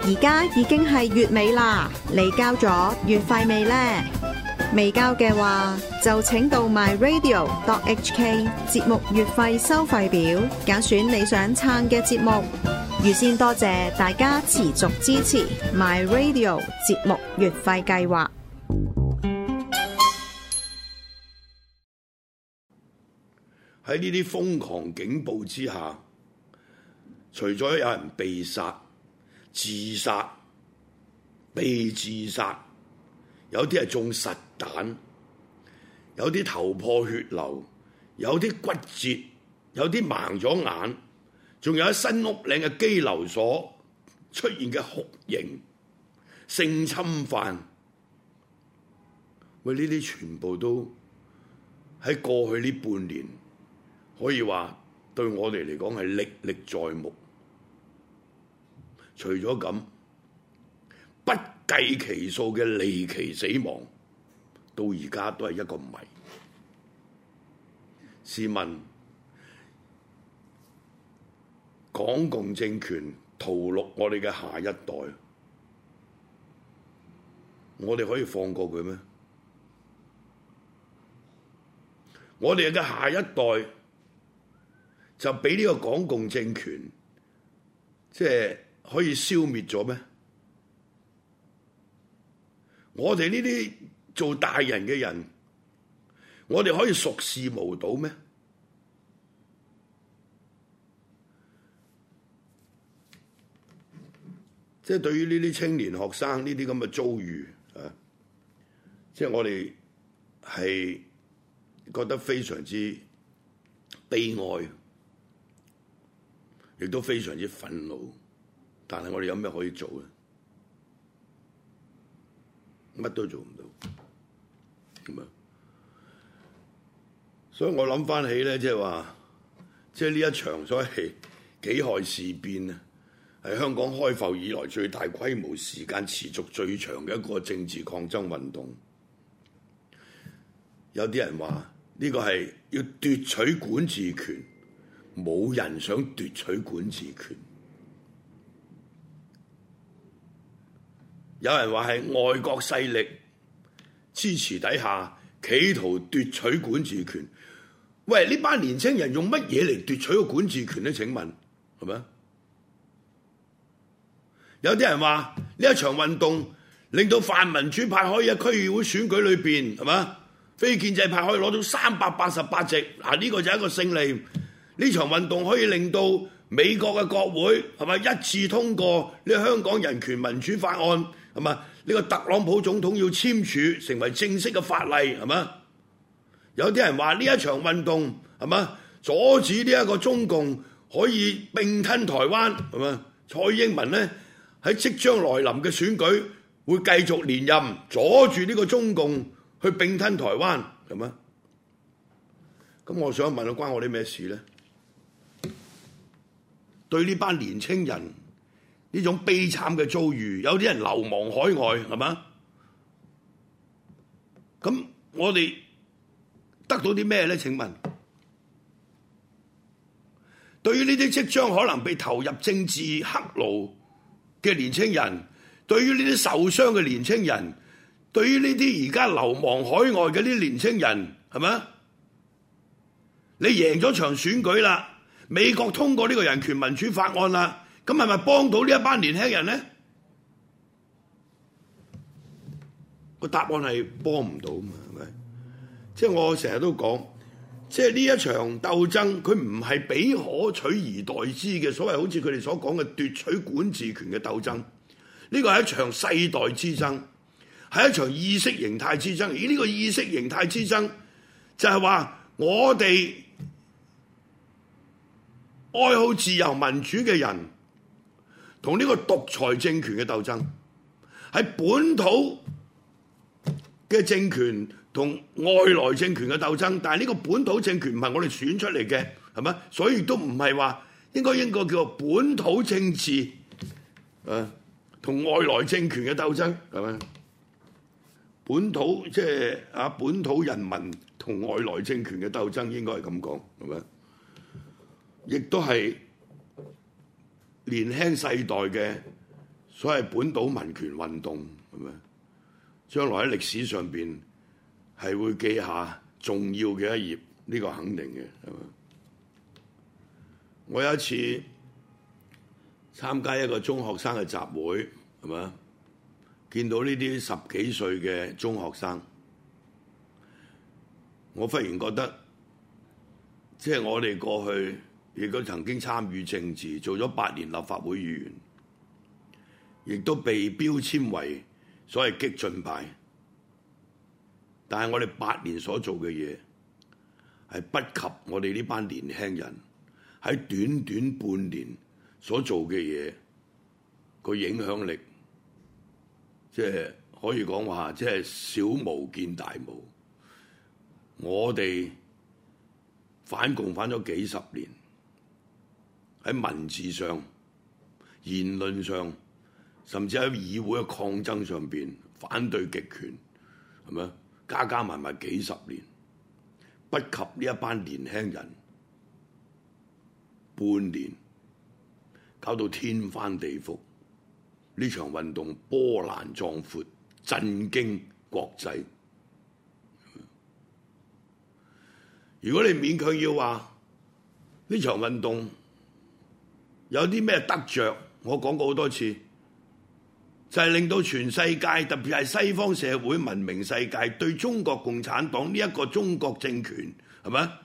而家已經係月尾啦，你交咗月費未呢？未交嘅話，就請到 myradio.hk 節目月費收費表，揀選你想撐嘅節目。預先多謝大家持續支持 myradio 節目月費計劃。 喺呢啲瘋狂警暴之下，除咗有人被殺、自殺、被自殺，有啲係中實彈，有啲頭破血流，有啲骨折，有啲盲咗眼，仲有喺新屋嶺嘅羈留所出現嘅酷刑、性侵犯。喂，呢啲全部都喺過去呢半年，可以話對我哋嚟講係歷歷在目。除咗咁，不計其數嘅離奇死亡，到而家都係一個謎。試問，港共政權屠戮我哋嘅下一代，我哋可以放過佢咩？我哋嘅下一代就俾呢個港共政權即係可以消滅咗咩？我哋呢啲做大人嘅人，我哋可以熟視無睹咩？即係對於呢啲青年學生呢啲咁嘅遭遇啊，即係我哋係覺得非常之悲哀，亦都非常之憤怒。但係我哋有咩可以做咧？乜都做唔到，咁啊！所以我諗翻起咧，即係話，即係呢一場所謂己亥事變啊，係香港開埠以來最大規模、時間持續最長嘅一個政治抗爭運動。有啲人話呢個係要奪取管治權，冇人想奪取管治權。有人話係外國勢力支持底下，企圖奪取管治權。喂，呢班年青人用乜嘢嚟奪取個管治權呢？請問係咪？有啲人話呢一場運動令到泛民主派可以喺區議會選舉裏邊係嘛，非建制派可以攞到388席。嗱，呢個就係一個勝利。呢場運動可以令到美國嘅國會係咪一致通過呢個香港人權民主法案？係嘛？呢個特朗普總統要簽署成為正式嘅法例，係嘛？有啲人話呢一場運動係嘛，阻止呢一個中共可以併吞台灣，係嘛？蔡英文呢喺即將來臨嘅選舉會繼續連任，阻住呢個中共去併吞台灣，係嘛？咁我想問，關我啲咩事呢？對呢班年青人呢種悲慘嘅遭遇，有啲人流亡海外，係嘛？咁我哋得到啲咩呢？請問，對於呢啲即將可能被投入政治黑牢嘅年青人，對於呢啲受傷嘅年青人，對於呢啲而家流亡海外嘅呢啲年青人，係嘛？你贏咗場選舉啦，美國通過呢個人權民主法案啦。咁係咪幫到呢一班年輕人呢？個答案係幫唔到嘛，係咪？即係我成日都講，即係呢一場鬥爭，佢唔係比可取而代之嘅所謂好似佢哋所講嘅奪取管治權嘅鬥爭。呢個係一場世代之爭，係一場意識形態之爭。而呢個意識形態之爭就係話我哋愛好自由民主嘅人，同呢個獨裁政權嘅鬥爭，係本土嘅政權同外來政權嘅鬥爭。但係呢個本土政權唔係我哋選出嚟嘅，係咪？所以都唔係話應該叫做本土政治，同外來政權嘅鬥爭，係咪？本土即係本土人民同外來政權嘅鬥爭，應該係咁講，係咪？亦都係年輕世代嘅所謂本島民權運動係咪？將來喺歷史上邊係會記下重要嘅一頁，呢個肯定嘅係咪？我有一次參加一個中學生嘅集會係咪？見到呢啲十幾歲嘅中學生，我忽然覺得，即係我哋過去亦都曾經參與政治，做咗8年立法會議員，亦都被標籤為所謂激進派。但係我哋8年所做嘅嘢，係不及我哋呢班年輕人喺短短半年所做嘅嘢個影響力。即係可以講話，即係小巫見大巫。我哋反共反咗幾十年，喺文字上、言論上，甚至喺議會嘅抗爭上邊反對極權，係咪？加加埋埋幾十年，不及呢一班年輕人半年搞到天翻地覆。呢場運動波瀾壯闊，震驚國際。如果你勉強要話呢場運動有啲咩得着，我講過好多次，就係令到全世界，特別係西方社會文明世界，對中國共產黨呢一個中國政權係咪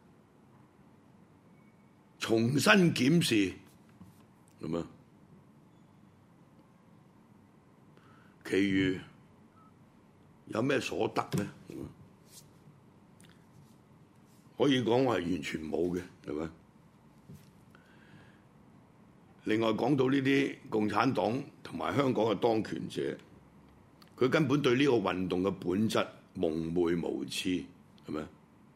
重新檢視咁啊？其餘有咩所得呢？可以講話係完全冇嘅，係咪？另外講到呢啲共產黨同埋香港嘅當權者，佢根本對呢個運動嘅本質蒙昧無知，係咪？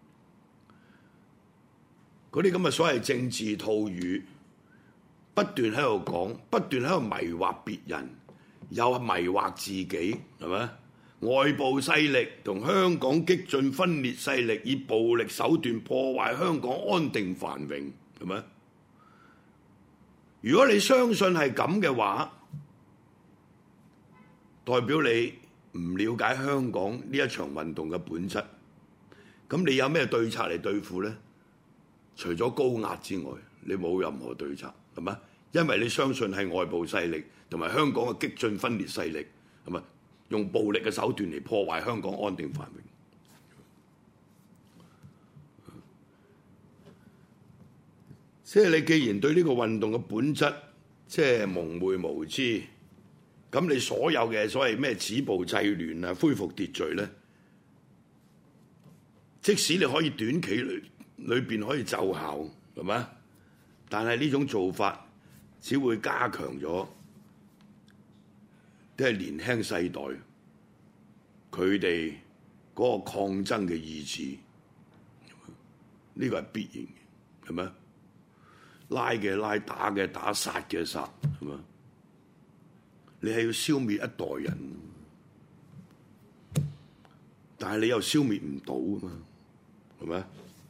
嗰啲咁嘅所謂政治套語，不斷喺度講，不斷喺度迷惑別人。又迷惑自己，係咪？外部勢力同香港激進分裂勢力以暴力手段破壞香港安定繁榮，係咪？如果你相信係咁嘅話，代表你唔了解香港呢一場運動嘅本質。咁你有咩對策嚟對付呢？除咗高壓之外，你冇任何對策，係咪？因為你相信係外部勢力同埋香港嘅激進分裂勢力，係咪用暴力嘅手段嚟破壞香港安定繁榮？即係你既然對呢個運動嘅本質即係蒙昧無知，咁你所有嘅所謂咩止暴制亂啊、恢復秩序咧，即使你可以短期裏邊可以奏效，係咪？但係呢種做法只會加強咗即係年輕世代佢哋嗰個抗爭嘅意志，呢個係必然嘅，係咪？拉嘅拉，打嘅打，殺嘅殺，係咪？你係要消滅一代人，但係你又消滅唔到啊嘛，係咪？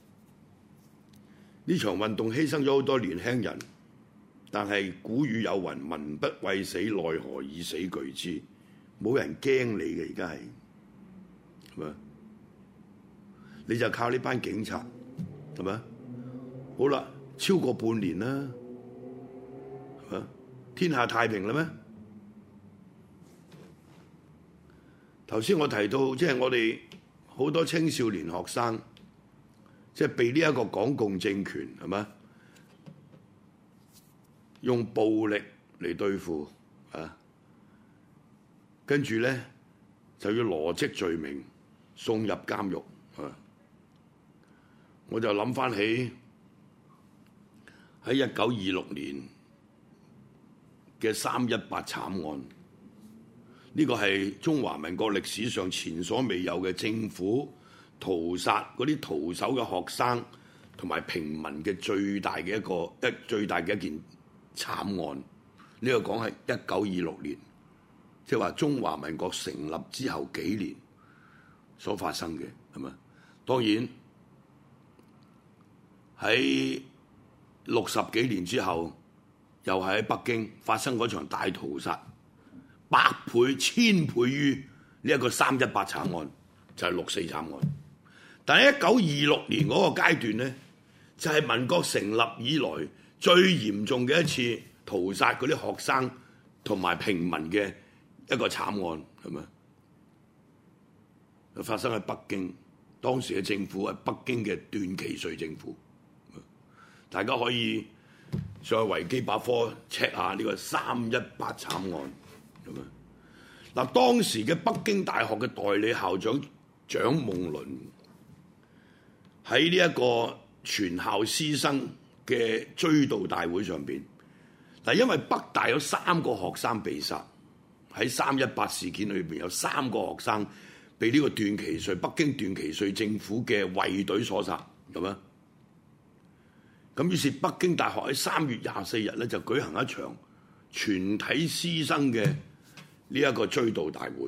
呢場運動犧牲咗好多年輕人。但係古語有云：民不畏死，奈何以死懼之？冇人驚你嘅，而家係咪？你就靠呢班警察，係咪？好啦，超過半年啦，係咪？天下太平啦咩？頭先我提到，即係我哋好多青少年學生，即係被呢一個港共政權，係咪？用暴力嚟對付啊，跟住咧就要羅織罪名送入監獄啊！我就諗翻起喺1926年嘅318慘案，呢個係中華民國歷史上前所未有嘅政府屠殺嗰啲徒手嘅學生同埋平民嘅最大嘅一件慘案。呢個講係1926年，即係話中華民國成立之後幾年所發生嘅，係咪？當然喺60幾年之後，又係喺北京發生嗰場大屠殺， 百倍、千倍於呢一個318慘案，就係六四慘案。但係1926年嗰個階段呢，就係民國成立以來最嚴重嘅一次屠殺嗰啲學生同埋平民嘅一個慘案，係咪？發生喺北京，當時嘅政府係北京嘅段祺瑞政府。大家可以上去維基百科 check 下呢個318慘案，咁啊嗱，當時嘅北京大學嘅代理校長蔣夢麟喺呢一個全校師生嘅追悼大會上邊，嗱，因為北大有3個學生被殺，喺318事件裏邊有3個學生被呢個段祺瑞北京段祺瑞政府嘅衛隊所殺，咁啊。咁於是北京大學喺3月24日咧就舉行一場全體師生嘅呢一個追悼大會。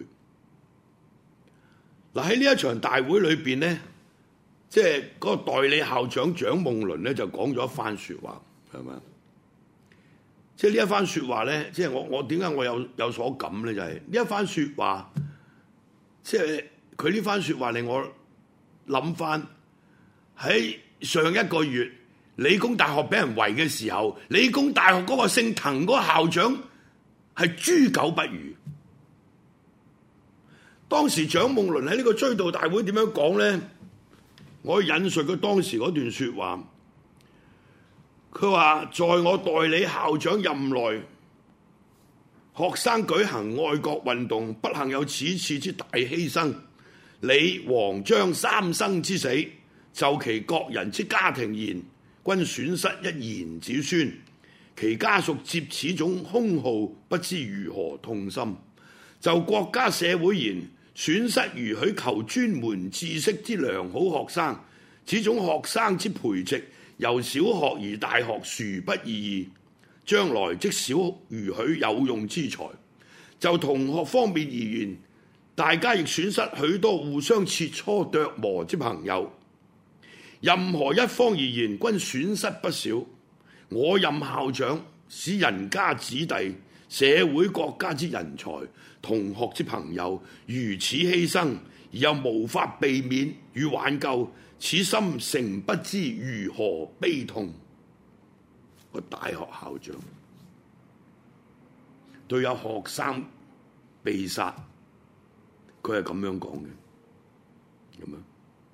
嗱，喺呢一場大會裏邊咧，即係嗰個代理校長蔣夢麟咧就講咗一番説話，係咪？即係呢一番説話咧，即係我點解我有所感咧？就係呢一番説話，即係佢呢番説話令我諗翻喺上一個月理工大學俾人圍嘅時候，理工大學嗰個姓滕嗰個校長係豬狗不如。當時蔣夢麟喺呢個追悼大會點樣講咧？我引述佢當時嗰段説話，佢話：在我代理校長任內，學生舉行愛國運動，不幸有此次之大犧牲，李、黃、張3生之死，就其各人之家庭言，均損失一賢子孫，其家屬接此種兇號，不知如何痛心。就國家社會言，損失如許求專門知識之良好學生，此種學生之培植，由小學而大學，殊不易矣。將來即少如許有用之才。就同學方面而言，大家亦損失許多互相切磋琢磨之朋友。任何一方而言，均損失不少。我任校長，使人家子弟、社會國家之人才、同學之朋友如此犧牲，而又無法避免與挽救，此心誠不知如何悲痛。個大學校長對有學生被殺，佢係咁樣講嘅，咁樣。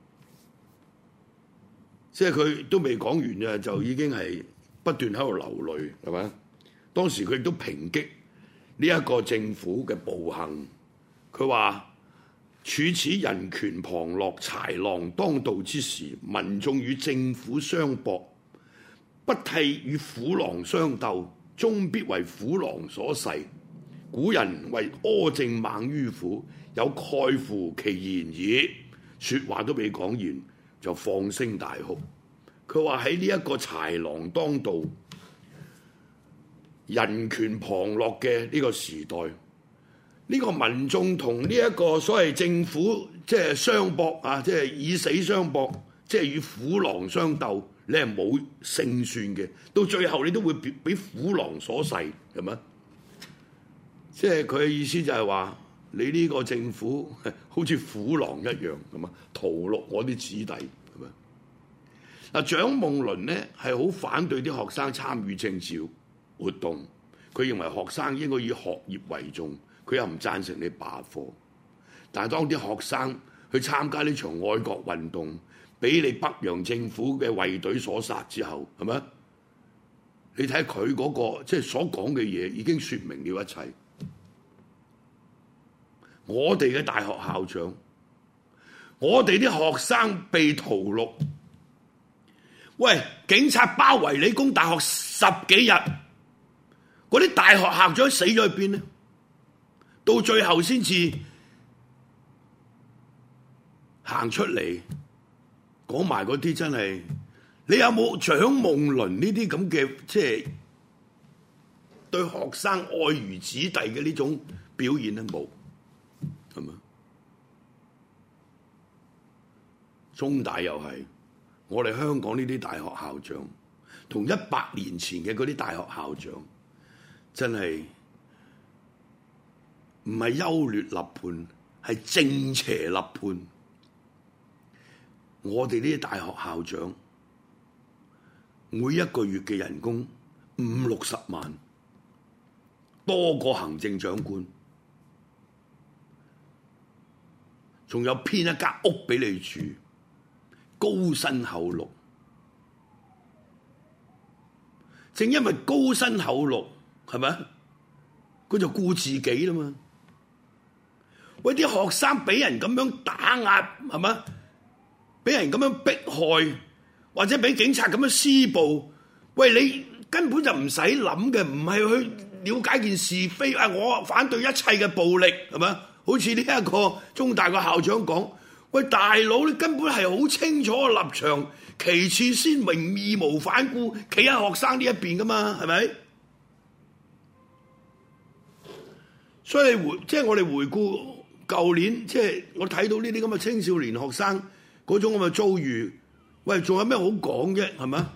即係佢都未講完嘅，就已經係不斷喺度流淚，係咪？當時佢亦都抨擊呢一個政府嘅暴行，佢話：處此人權旁落、豺狼當道之時，民眾與政府相搏，不替與虎狼相鬥，終必為虎狼所噬。古人為柯正猛於虎，有概乎其言矣。説話都未講完，就放聲大哭。佢話喺呢一個豺狼當道、人權旁落嘅呢個時代，呢個民眾同呢一個所謂政府即係相搏啊，即係以死相搏，即係與虎狼相鬥，你係冇勝算嘅。到最後你都會俾虎狼所噬，係咪？即係佢嘅意思就係話，你呢個政府好似虎狼一樣咁啊，屠戮我啲子弟，係咪？嗱，蔣夢麟呢係好反對啲學生參與政治活動，佢認為學生應該以學業為重，佢又唔贊成你罷課。但係當啲學生去參加呢場愛國運動，俾你北洋政府嘅衛隊所殺之後，係咪？你睇佢嗰個即係所講嘅嘢，已經説明了一切。我哋嘅大學校長，我哋啲學生被屠戮，喂，警察包圍理工大學10幾日，嗰啲大學校長死咗去邊呢？到最後先至行出嚟講埋嗰啲，真係你有冇蔣夢麟呢啲咁嘅即係對學生愛如子弟嘅呢種表現呢？冇。係嘛？中大又係，我哋香港呢啲大學校長，同100年前嘅嗰啲大學校長，真係唔係優劣立判，係正邪立判。我哋呢啲大學校長每一個月嘅人工50-60萬，多過行政長官，仲有編一間屋俾你住，高薪厚祿。正因為高薪厚祿，係咪？佢就顧自己啦嘛。喂，啲學生俾人咁樣打壓，係咪？俾人咁樣迫害，或者俾警察咁樣施暴，喂，你根本就唔使諗嘅，唔係去了解件是非。我反對一切嘅暴力，係咪？好似呢一個中大個校長講，喂，大佬，你根本係好清楚嘅立場，其次先明，義無反顧，企喺學生呢一邊噶嘛，係咪？所以即係我哋回顧舊年，即係我睇到呢啲咁嘅青少年學生嗰種咁嘅遭遇，喂，仲有咩好講啫？係咪？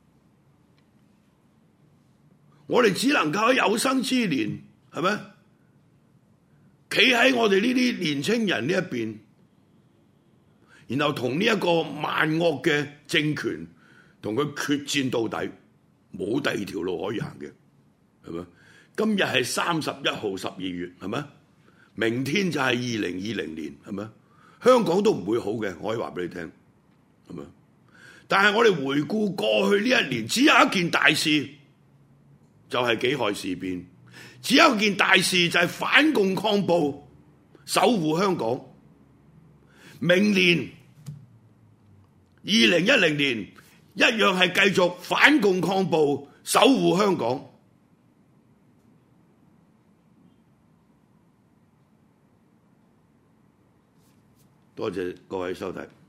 我哋只能夠喺有生之年，係咪？企喺我哋呢啲年青人呢一邊，然後同呢一個萬惡嘅政權同佢決戰到底，冇第二條路可以行嘅，係咪？今日係31號12月，係咪？明天就係2020年，係咪？香港都唔會好嘅，我可以話俾你聽，係咪？但係我哋回顧過去呢一年，只有一件大事，就係己亥事變。只有一件大事，就係反共抗暴，守護香港。明年2010年一樣係繼續反共抗暴，守護香港。多謝各位收睇。